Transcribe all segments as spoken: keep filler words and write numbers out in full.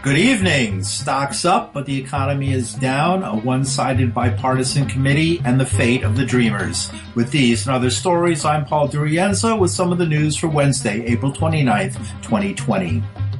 Good evening. Stocks up, but the economy is down, a one-sided bipartisan committee, and the fate of the dreamers. With these and other stories, I'm Paul Durienza with some of the news for Wednesday, April twenty-ninth, twenty twenty.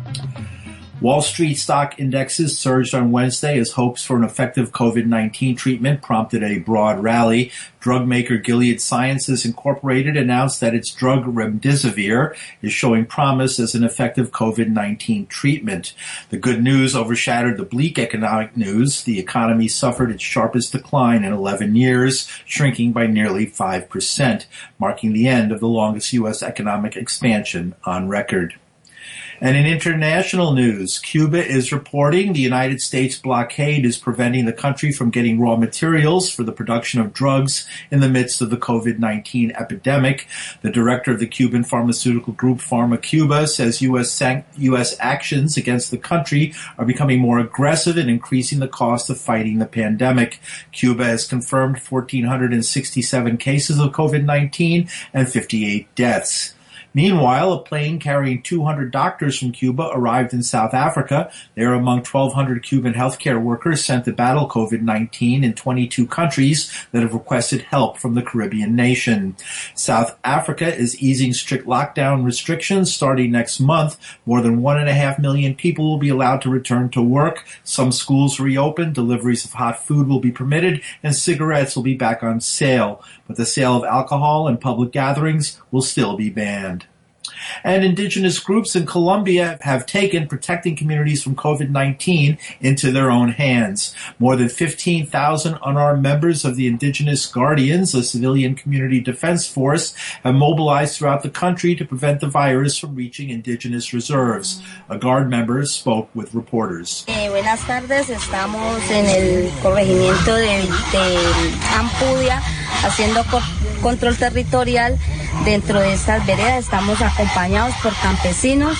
Wall Street stock indexes surged on Wednesday as hopes for an effective COVID nineteen treatment prompted a broad rally. Drug maker Gilead Sciences Incorporated announced that its drug remdesivir is showing promise as an effective COVID nineteen treatment. The good news overshadowed the bleak economic news. The economy suffered its sharpest decline in eleven years, shrinking by nearly five percent, marking the end of the longest U S economic expansion on record. And in international news, Cuba is reporting the United States blockade is preventing the country from getting raw materials for the production of drugs in the midst of the COVID nineteen epidemic. The director of the Cuban pharmaceutical group PharmaCuba says U S san- U S actions against the country are becoming more aggressive and increasing the cost of fighting the pandemic. Cuba has confirmed one thousand four hundred sixty-seven cases of COVID nineteen and fifty-eight deaths. Meanwhile, a plane carrying two hundred doctors from Cuba arrived in South Africa. They are among twelve hundred Cuban healthcare workers sent to battle COVID nineteen in twenty-two countries that have requested help from the Caribbean nation. South Africa is easing strict lockdown restrictions starting next month. More than one and a half million people will be allowed to return to work. Some schools reopen, deliveries of hot food will be permitted, and cigarettes will be back on sale. But the sale of alcohol and public gatherings will still be banned. And indigenous groups in Colombia have taken protecting communities from COVID nineteen into their own hands. More than fifteen thousand unarmed members of the Indigenous Guardians, a civilian community defense force, have mobilized throughout the country to prevent the virus from reaching indigenous reserves. A Guard member spoke with reporters. Eh, buenas tardes, estamos en el corregimiento de, de Ampudia haciendo co- control territorial. Dentro de estas veredas estamos acompañados por campesinos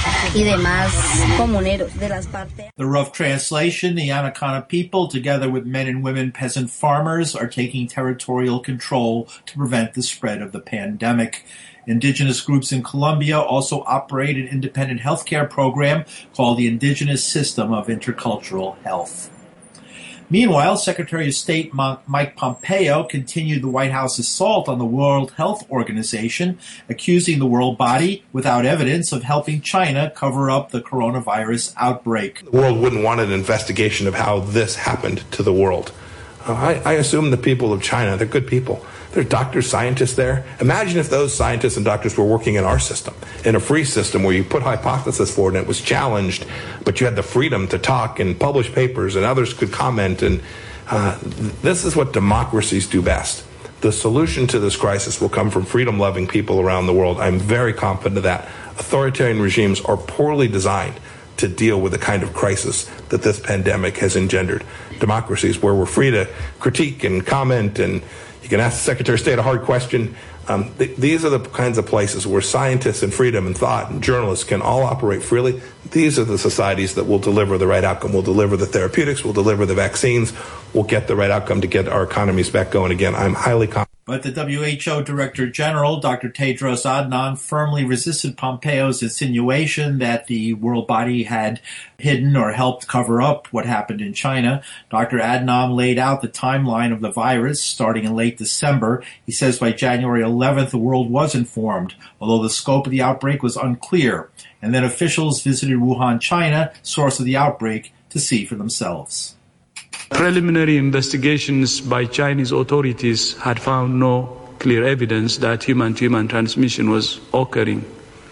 y demás comuneros de las partes. The rough translation, the Anaconda people, together with men and women peasant farmers, are taking territorial control to prevent the spread of the pandemic. Indigenous groups in Colombia also operate an independent healthcare program called the Indigenous System of Intercultural Health. Meanwhile, Secretary of State Mike Pompeo continued the White House assault on the World Health Organization, accusing the world body, without evidence, of helping China cover up the coronavirus outbreak. The world wouldn't want an investigation of how this happened to the world. Uh, I, I assume the people of China, they're good people. There are doctors, scientists there. Imagine if those scientists and doctors were working in our system, in a free system where you put hypothesis forward and it was challenged, but you had the freedom to talk and publish papers and others could comment. And uh, this is what democracies do best. The solution to this crisis will come from freedom-loving people around the world. I'm very confident of that. Authoritarian regimes are poorly designed to deal with the kind of crisis that this pandemic has engendered. Democracies where we're free to critique and comment, and you can ask the Secretary of State a hard question. Um, th- these are the kinds of places where scientists and freedom and thought and journalists can all operate freely. These are the societies that will deliver the right outcome, will deliver the therapeutics, will deliver the vaccines, will get the right outcome to get our economies back going again. I'm highly confident. But the W H O Director General, Doctor Tedros Adhanom, firmly resisted Pompeo's insinuation that the world body had hidden or helped cover up what happened in China. Doctor Adhanom laid out the timeline of the virus starting in late December. He says by January eleventh, the world was informed, although the scope of the outbreak was unclear. And then officials visited Wuhan, China, source of the outbreak, to see for themselves. Preliminary investigations by Chinese authorities had found no clear evidence that human-to-human transmission was occurring.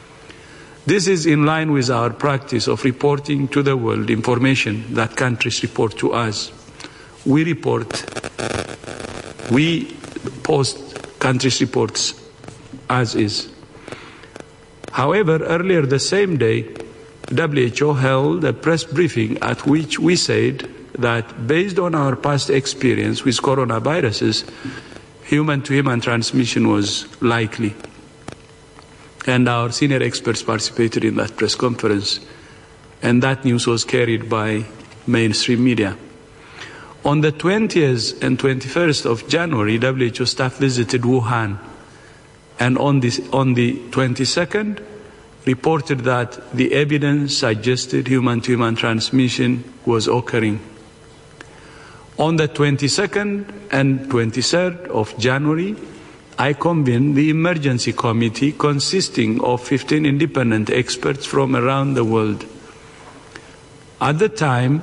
This is in line with our practice of reporting to the world information that countries report to us. We report, we post countries' reports as is. However, earlier the same day, W H O held a press briefing at which we said that based on our past experience with coronaviruses, human-to-human transmission was likely. And our senior experts participated in that press conference, and that news was carried by mainstream media. On the twentieth and twenty-first of January, W H O staff visited Wuhan, and on, this, on the twenty-second, reported that the evidence suggested human-to-human transmission was occurring. On the twenty-second and twenty-third of January, I convened the emergency committee consisting of fifteen independent experts from around the world. At the time,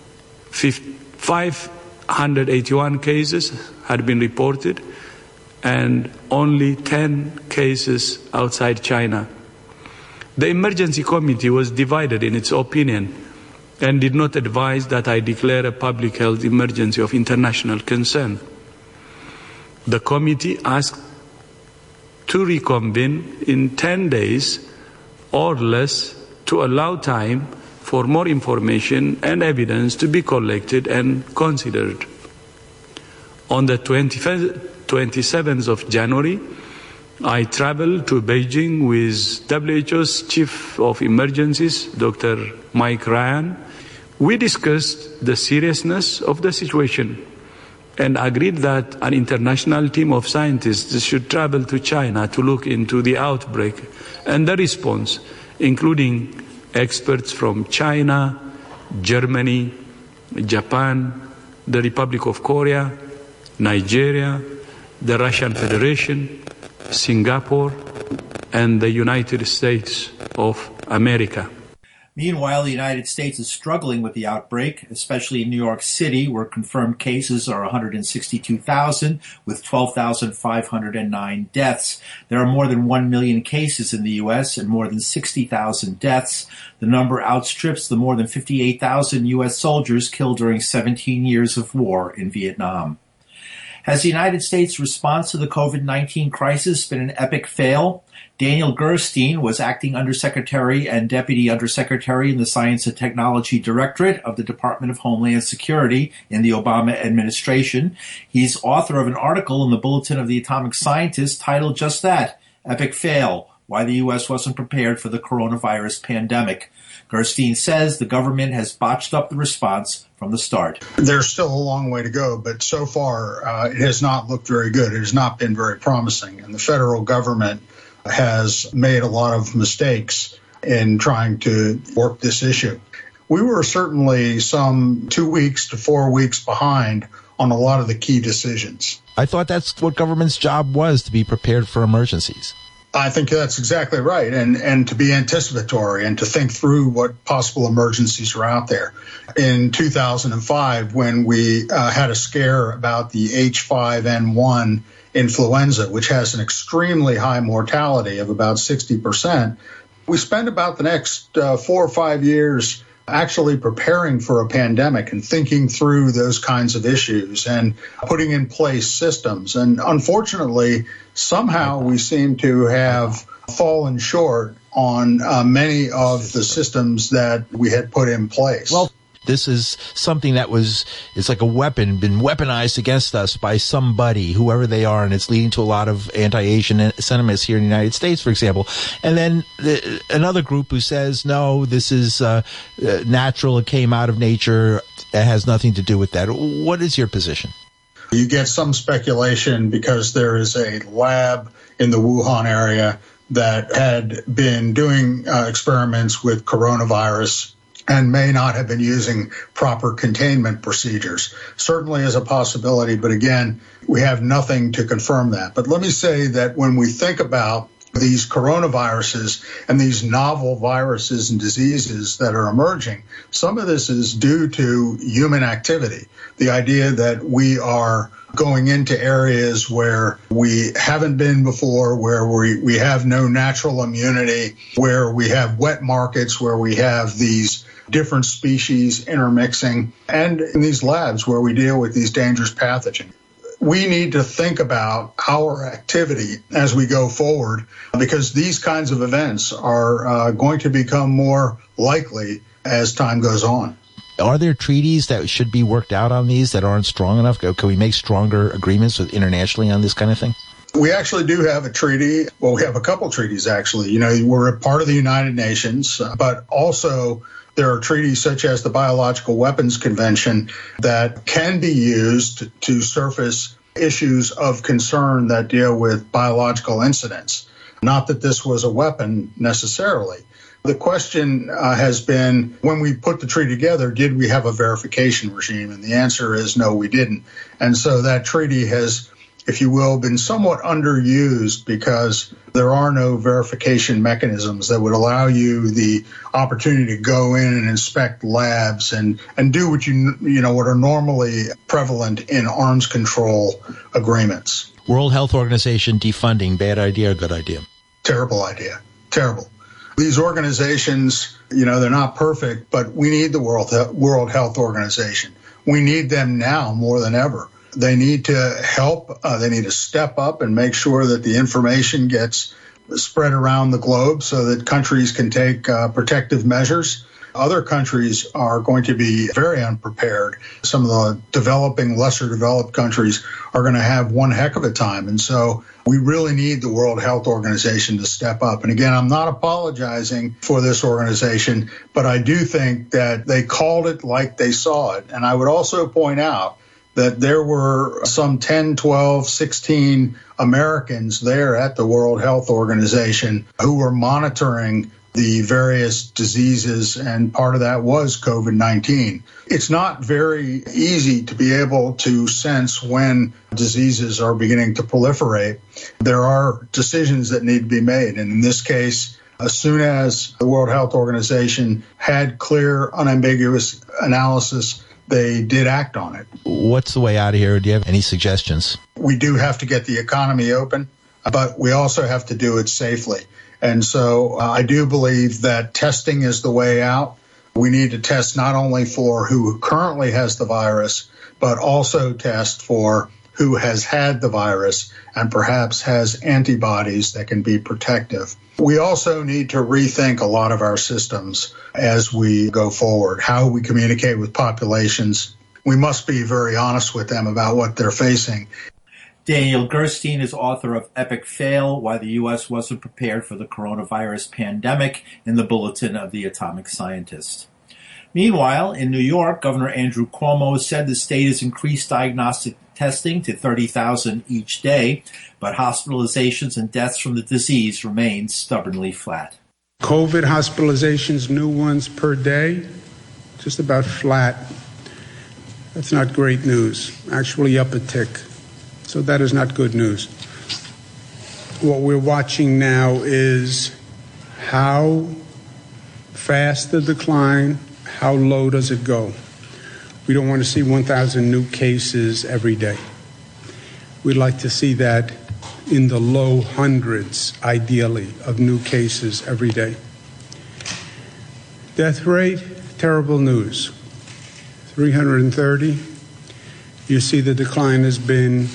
five hundred eighty-one cases had been reported and only ten cases outside China. The emergency committee was divided in its opinion and did not advise that I declare a public health emergency of international concern. The committee asked to reconvene in ten days or less to allow time for more information and evidence to be collected and considered. On the twenty-seventh of January, I traveled to Beijing with W H O's Chief of Emergencies, Doctor Mike Ryan. We discussed the seriousness of the situation and agreed that an international team of scientists should travel to China to look into the outbreak and the response, including experts from China, Germany, Japan, the Republic of Korea, Nigeria, the Russian Federation, Singapore, and the United States of America. Meanwhile, the United States is struggling with the outbreak, especially in New York City, where confirmed cases are one hundred sixty-two thousand, with twelve thousand five hundred nine deaths. There are more than one million cases in the U S and more than sixty thousand deaths. The number outstrips the more than fifty-eight thousand U S soldiers killed during seventeen years of war in Vietnam. Has the United States' response to the COVID nineteen crisis been an epic fail? Daniel Gerstein was acting Undersecretary and Deputy Undersecretary in the Science and Technology Directorate of the Department of Homeland Security in the Obama administration. He's author of an article in the Bulletin of the Atomic Scientist titled just that, Epic Fail, Why the U S Wasn't Prepared for the Coronavirus Pandemic. Gerstein says the government has botched up the response from the start. There's still a long way to go, but so far uh, it has not looked very good. It has not been very promising, and the federal government has made a lot of mistakes in trying to work this issue. We were certainly some two weeks to four weeks behind on a lot of the key decisions. I thought that's what government's job was, to be prepared for emergencies. I think that's exactly right, and, and to be anticipatory and to think through what possible emergencies are out there. In two thousand five, when we uh, had a scare about the H five N one influenza, which has an extremely high mortality of about sixty percent, we spent about the next uh, four or five years actually preparing for a pandemic and thinking through those kinds of issues and putting in place systems. And unfortunately, somehow we seem to have fallen short on uh, many of the systems that we had put in place. Well, this is something that was, it's like a weapon, been weaponized against us by somebody, whoever they are, and it's leading to a lot of anti-Asian sentiments here in the United States, for example. And then the, another group who says, no, this is uh, uh, natural, it came out of nature, it has nothing to do with that. What is your position? You get some speculation because there is a lab in the Wuhan area that had been doing uh, experiments with coronavirus and may not have been using proper containment procedures. Certainly is a possibility, but again, we have nothing to confirm that. But let me say that when we think about these coronaviruses and these novel viruses and diseases that are emerging, some of this is due to human activity. The idea that we are going into areas where we haven't been before, where we, we have no natural immunity, where we have wet markets, where we have these different species intermixing, and in these labs where we deal with these dangerous pathogens. We need to think about our activity as we go forward, because these kinds of events are uh, going to become more likely as time goes on. Are there treaties that should be worked out on these that aren't strong enough? Can we make stronger agreements with internationally on this kind of thing? We actually do have a treaty. Well, we have a couple treaties, actually. You know, we're a part of the United Nations, but also there are treaties such as the Biological Weapons Convention that can be used to surface issues of concern that deal with biological incidents. Not that this was a weapon necessarily. The question uh, has been, when we put the treaty together, did we have a verification regime? And the answer is no, we didn't. And so that treaty has, if you will, been somewhat underused because there are no verification mechanisms that would allow you the opportunity to go in and inspect labs and, and do what you, you know, what are normally prevalent in arms control agreements. World Health Organization defunding, bad idea or good idea? Terrible idea. Terrible. These organizations, you know, they're not perfect, but we need the World World Health Organization. We need them now more than ever. They need to help. Uh, they need to step up and make sure that the information gets spread around the globe so that countries can take uh, protective measures. Other countries are going to be very unprepared. Some of the developing, lesser developed countries are going to have one heck of a time. And so we really need the World Health Organization to step up. And again, I'm not apologizing for this organization, but I do think that they called it like they saw it. And I would also point out that there were some ten, twelve, sixteen Americans there at the World Health Organization who were monitoring the various diseases, and part of that was COVID nineteen. It's not very easy to be able to sense when diseases are beginning to proliferate. There are decisions that need to be made, and in this case, as soon as the World Health Organization had clear, unambiguous analysis, they did act on it. What's the way out of here? Do you have any suggestions? We do have to get the economy open, but we also have to do it safely. And so uh, I do believe that testing is the way out. We need to test not only for who currently has the virus, but also test for who has had the virus and perhaps has antibodies that can be protective. We also need to rethink a lot of our systems as we go forward, how we communicate with populations. We must be very honest with them about what they're facing. Daniel Gerstein is author of Epic Fail, Why the U S Wasn't Prepared for the Coronavirus Pandemic, in the Bulletin of the Atomic Scientist. Meanwhile, in New York, Governor Andrew Cuomo said the state has increased diagnostic testing to thirty thousand each day, but hospitalizations and deaths from the disease remain stubbornly flat. COVID hospitalizations, new ones per day, just about flat. That's not great news. Actually up a tick. So that is not good news. What we're watching now is how fast the decline, how low does it go? We don't want to see one thousand new cases every day. We'd like to see that in the low hundreds, ideally, of new cases every day. Death rate, terrible news. three hundred thirty. You see the decline has been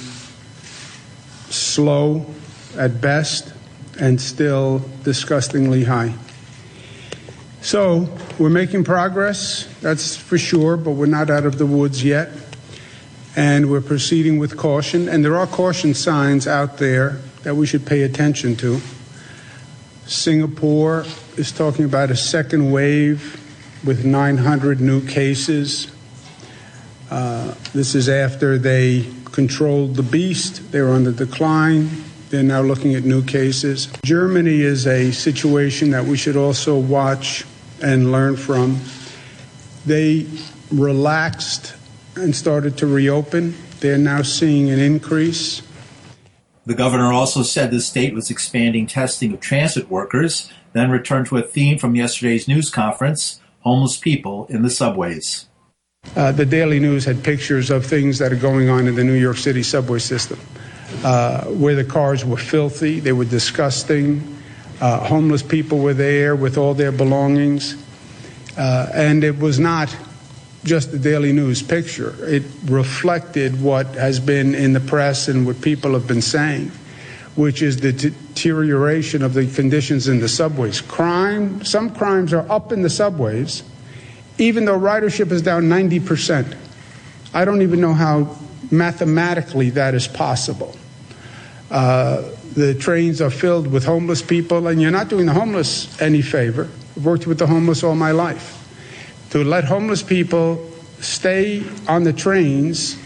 slow at best and still disgustingly high. So we're making progress, that's for sure, but we're not out of the woods yet. And we're proceeding with caution. And there are caution signs out there that we should pay attention to. Singapore is talking about a second wave with nine hundred new cases. Uh, this is after they controlled the beast. They were on the decline. They're now looking at new cases. Germany is a situation that we should also watch and learn from. They relaxed and started to reopen. They're now seeing an increase. The governor also said the state was expanding testing of transit workers, then returned to a theme from yesterday's news conference, homeless people in the subways. Uh, the Daily News had pictures of things that are going on in the New York City subway system, uh, where the cars were filthy, they were disgusting. Uh, homeless people were there with all their belongings. Uh, and it was not just the Daily News picture. It reflected what has been in the press and what people have been saying, which is the deterioration of the conditions in the subways. Crime, some crimes are up in the subways, even though ridership is down ninety percent. I don't even know how mathematically that is possible. Uh, the trains are filled with homeless people, and you're not doing the homeless any favor. I've worked with the homeless all my life. To let homeless people stay on the trains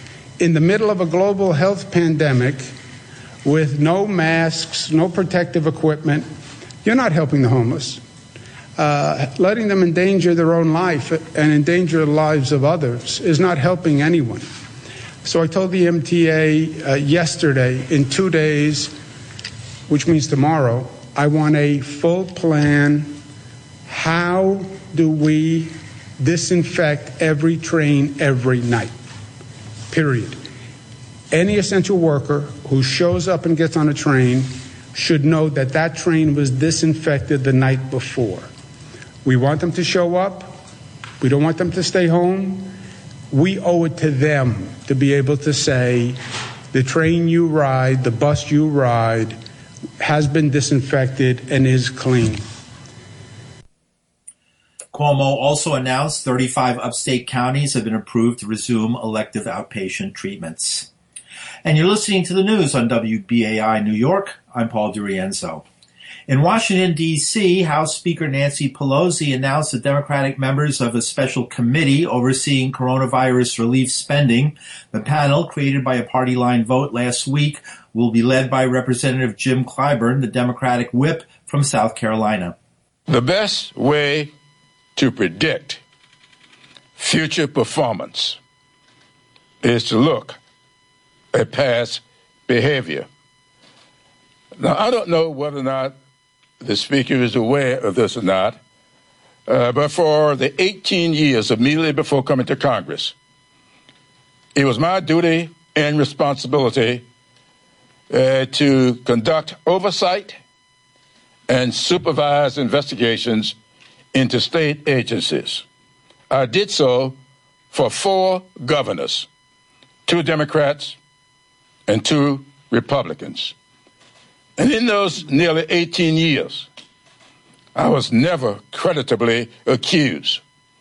in the middle of a global health pandemic with no masks, no protective equipment, you're not helping the homeless. Uh, letting them endanger their own life and endanger the lives of others is not helping anyone. So I told the M T A uh, yesterday, in two days, which means tomorrow, I want a full plan. How do we disinfect every train every night? Period. Any essential worker who shows up and gets on a train should know that that train was disinfected the night before. We want them to show up. We don't want them to stay home. We owe it to them to be able to say, the train you ride, the bus you ride, has been disinfected and is clean. Cuomo also announced thirty-five upstate counties have been approved to resume elective outpatient treatments. And you're listening to the news on W B A I New York. I'm Paul DiRienzo. In Washington, D C, House Speaker Nancy Pelosi announced that Democratic members of a special committee overseeing coronavirus relief spending, the panel created by a party-line vote last week, will be led by Representative Jim Clyburn, the Democratic whip from South Carolina. The best way to predict future performance is to look at past behavior. Now, I don't know whether or not the Speaker is aware of this or not, uh, but for the eighteen years immediately before coming to Congress, it was my duty and responsibility uh, to conduct oversight and supervise investigations into state agencies. I did so for four governors, two Democrats and two Republicans. And in those nearly eighteen years, I was never creditably accused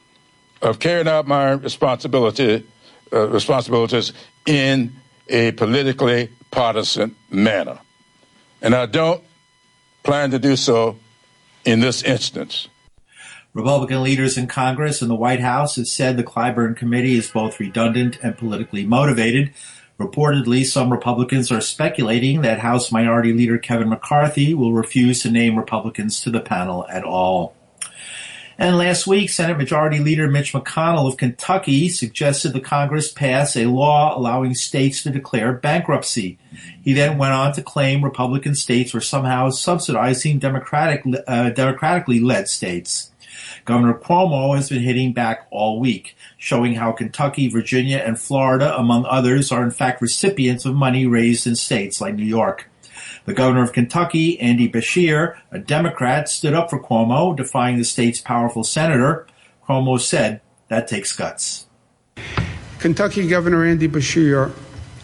of carrying out my responsibility, uh, responsibilities in a politically partisan manner. And I don't plan to do so in this instance. Republican leaders in Congress and the White House have said the Clyburn Committee is both redundant and politically motivated. Reportedly, some Republicans are speculating that House Minority Leader Kevin McCarthy will refuse to name Republicans to the panel at all. And last week, Senate Majority Leader Mitch McConnell of Kentucky suggested the Congress pass a law allowing states to declare bankruptcy. He then went on to claim Republican states were somehow subsidizing Democratic, uh, democratically led states. Governor Cuomo has been hitting back all week, showing how Kentucky, Virginia, and Florida, among others, are in fact recipients of money raised in states like New York. The governor of Kentucky, Andy Beshear, a Democrat, stood up for Cuomo, defying the state's powerful senator. Cuomo said, that takes guts. Kentucky Governor Andy Beshear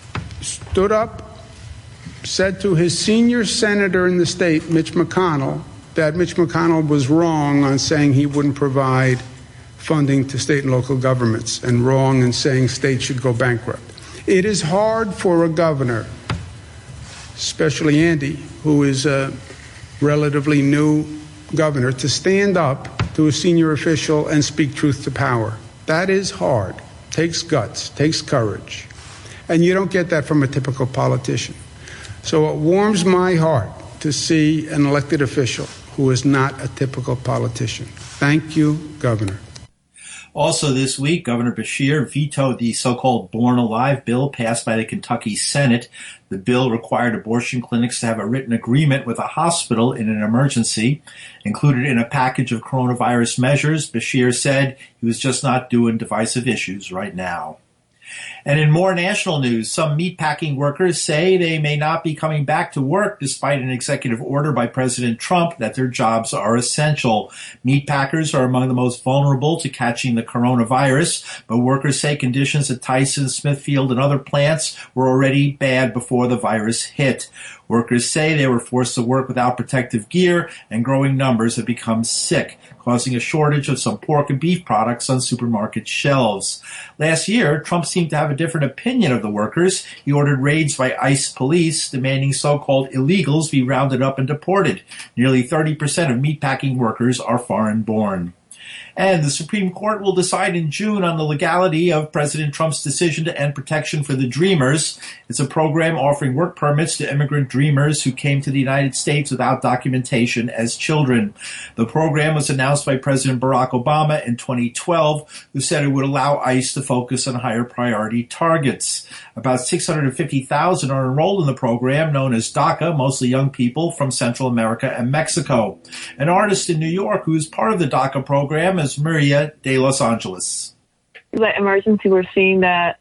stood up, said to his senior senator in the state, Mitch McConnell, that Mitch McConnell was wrong on saying he wouldn't provide funding to state and local governments, and wrong in saying states should go bankrupt. It is hard for a governor, especially Andy, who is a relatively new governor, to stand up to a senior official and speak truth to power. That is hard. Takes guts, takes courage. And you don't get that from a typical politician. So it warms my heart to see an elected official who is not a typical politician. Thank you, Governor. Also this week, Governor Beshear vetoed the so-called Born Alive bill passed by the Kentucky Senate. The bill required abortion clinics to have a written agreement with a hospital in an emergency. Included in a package of coronavirus measures, Beshear said he was just not doing divisive issues right now. And in more national news, some meatpacking workers say they may not be coming back to work despite an executive order by President Trump that their jobs are essential. Meatpackers are among the most vulnerable to catching the coronavirus, but workers say conditions at Tyson, Smithfield, and other plants were already bad before the virus hit. Workers say they were forced to work without protective gear, and growing numbers have become sick, causing a shortage of some pork and beef products on supermarket shelves. Last year, Trump seemed to have a different opinion of the workers. He ordered raids by ICE police, demanding so-called illegals be rounded up and deported. Nearly thirty percent of meatpacking workers are foreign-born. And the Supreme Court will decide in June on the legality of President Trump's decision to end protection for the Dreamers. It's a program offering work permits to immigrant Dreamers who came to the United States without documentation as children. The program was announced by President Barack Obama in twenty twelve, who said it would allow ICE to focus on higher priority targets. About six hundred fifty thousand are enrolled in the program known as DACA, mostly young people from Central America and Mexico. An artist in New York who is part of the DACA program is Maria de Los Angeles. The emergency, we're seeing that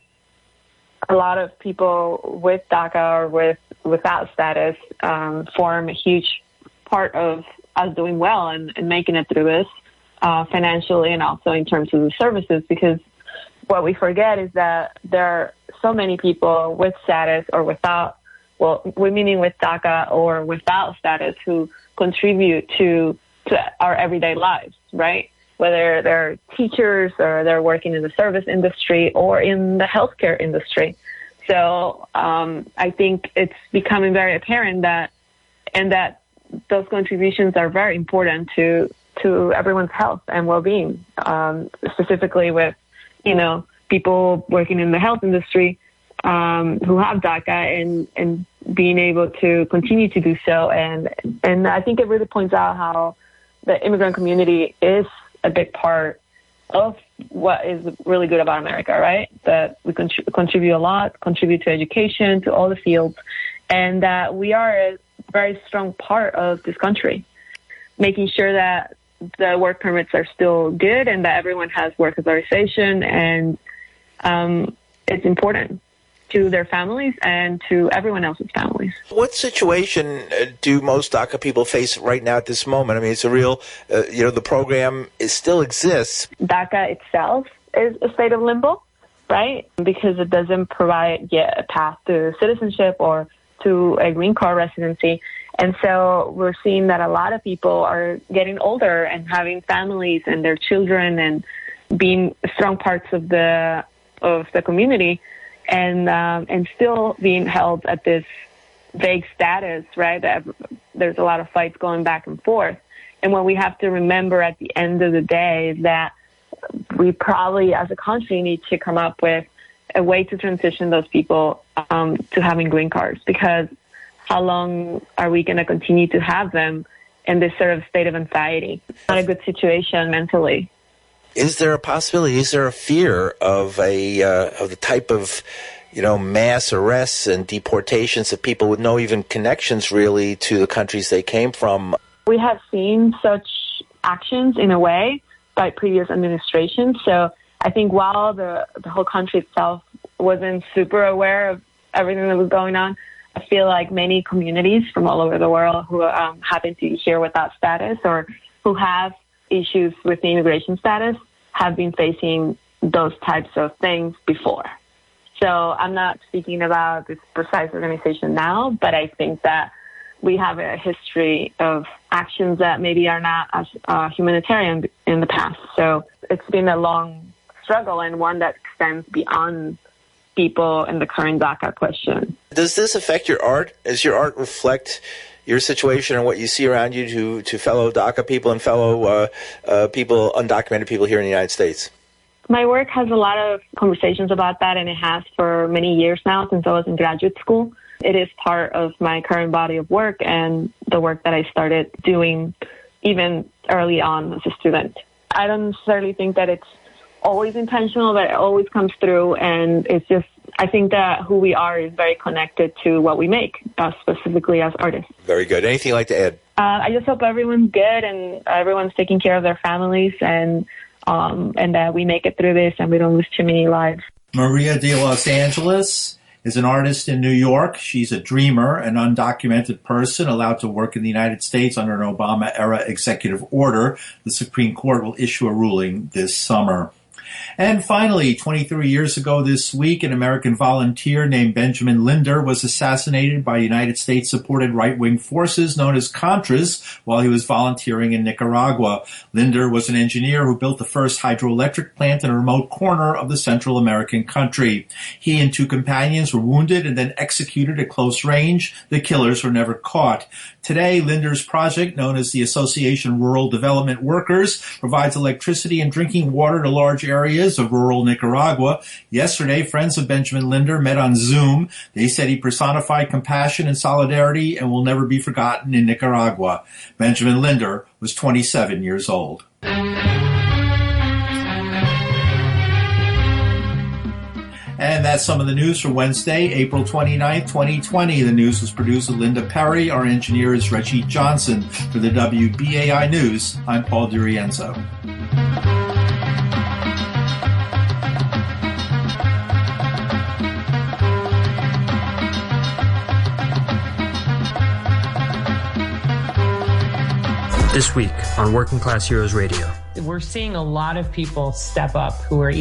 a lot of people with DACA or with without status um, form a huge part of us doing well and, and making it through this uh, financially and also in terms of the services, because what we forget is that there are so many people with status or without, well, we're meaning with DACA or without status who contribute to, to our everyday lives, right? Whether they're teachers or they're working in the service industry or in the healthcare industry. So um, I think it's becoming very apparent that, and that those contributions are very important to to everyone's health and well-being, um, specifically with, you know, people working in the health industry um, who have DACA and, and being able to continue to do so. And, and I think it really points out how the immigrant community is a big part of what is really good about America, right? That we contri- contribute a lot, contribute to education, to all the fields, and that we are a very strong part of this country, making sure that the work permits are still good and that everyone has work authorization, and um, it's important to their families and to everyone else's families. What situation do most DACA people face right now at this moment? I mean, it's a real, uh, you know, the program is, still exists. DACA itself is a state of limbo, right? Because it doesn't provide yet a path to citizenship or to a green card residency. And so we're seeing that a lot of people are getting older and having families and their children and being strong parts of the of the community, and um, and still being held at this vague status, right? That there's a lot of fights going back and forth. And what we have to remember at the end of the day is that we probably, as a country, need to come up with a way to transition those people um, to having green cards, because how long are we going to continue to have them in this sort of state of anxiety? Not a good situation mentally. Is there a possibility, is there a fear of a uh, of the type of, you know, mass arrests and deportations of people with no even connections really to the countries they came from? We have seen such actions in a way by previous administrations. So I think while the, the whole country itself wasn't super aware of everything that was going on, I feel like many communities from all over the world who um, happen to be here without status or who have issues with the immigration status have been facing those types of things before. So I'm not speaking about this precise organization now, but I think that we have a history of actions that maybe are not as uh, humanitarian in the past. So it's been a long struggle and one that extends beyond people in the current DACA question. Does this affect your art? Does your art reflect your situation and what you see around you to, to fellow DACA people and fellow uh, uh, people, undocumented people here in the United States? My work has a lot of conversations about that, and it has for many years now since I was in graduate school. It is part of my current body of work and the work that I started doing even early on as a student. I don't necessarily think that it's always intentional, but it always comes through, and it's just, I think that who we are is very connected to what we make, uh, specifically as artists. Very good. Anything you'd like to add? Uh, I just hope everyone's good and everyone's taking care of their families, and um, and that we make it through this and we don't lose too many lives. Maria de Los Angeles is an artist in New York. She's a dreamer, an undocumented person allowed to work in the United States under an Obama-era executive order. The Supreme Court will issue a ruling this summer. And finally, twenty-three years ago this week, an American volunteer named Benjamin Linder was assassinated by United States-supported right-wing forces known as Contras while he was volunteering in Nicaragua. Linder was an engineer who built the first hydroelectric plant in a remote corner of the Central American country. He and two companions were wounded and then executed at close range. The killers were never caught. Today, Linder's project, known as the Association Rural Development Workers, provides electricity and drinking water to large areas of rural Nicaragua. Yesterday, friends of Benjamin Linder met on Zoom. They said he personified compassion and solidarity and will never be forgotten in Nicaragua. Benjamin Linder was twenty-seven years old. And that's some of the news for Wednesday, April twenty-ninth, twenty twenty. The news was produced with Linda Perry. Our engineer is Reggie Johnson. For the W B A I News, I'm Paul DiRienzo. This week on Working Class Heroes Radio. We're seeing a lot of people step up who are